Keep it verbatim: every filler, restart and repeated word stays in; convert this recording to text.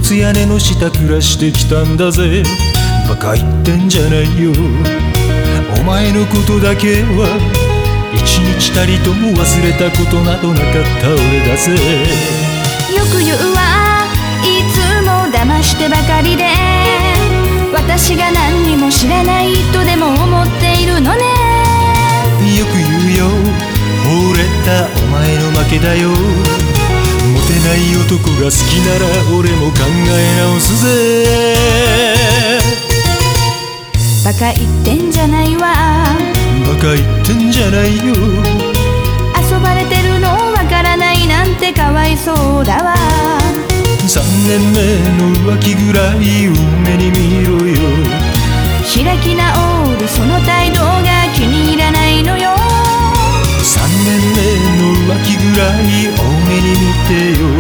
つ屋根の下暮らしてきたんだぜ。バカ言ってんじゃないよ。お前のことだけは一日たりとも忘れたことなどなかった俺だぜ。 よく言うわ、いつも騙してばかりで、私が何にも知らないとでも思っているのね。 よく言うよ、惚れたお前の負けだよ。モテない男が好きなら俺も考え直すぜ。 バカ言ってんじゃないわ、 バカ言ってんじゃないよ。 遊ばれてるのわからないなんてかわいそうだわ。 三年目の浮気ぐらい多めに見ろよ。 開き直るその態度が気に入らないのよ。 三年目の浮気ぐらい多めに見てよ。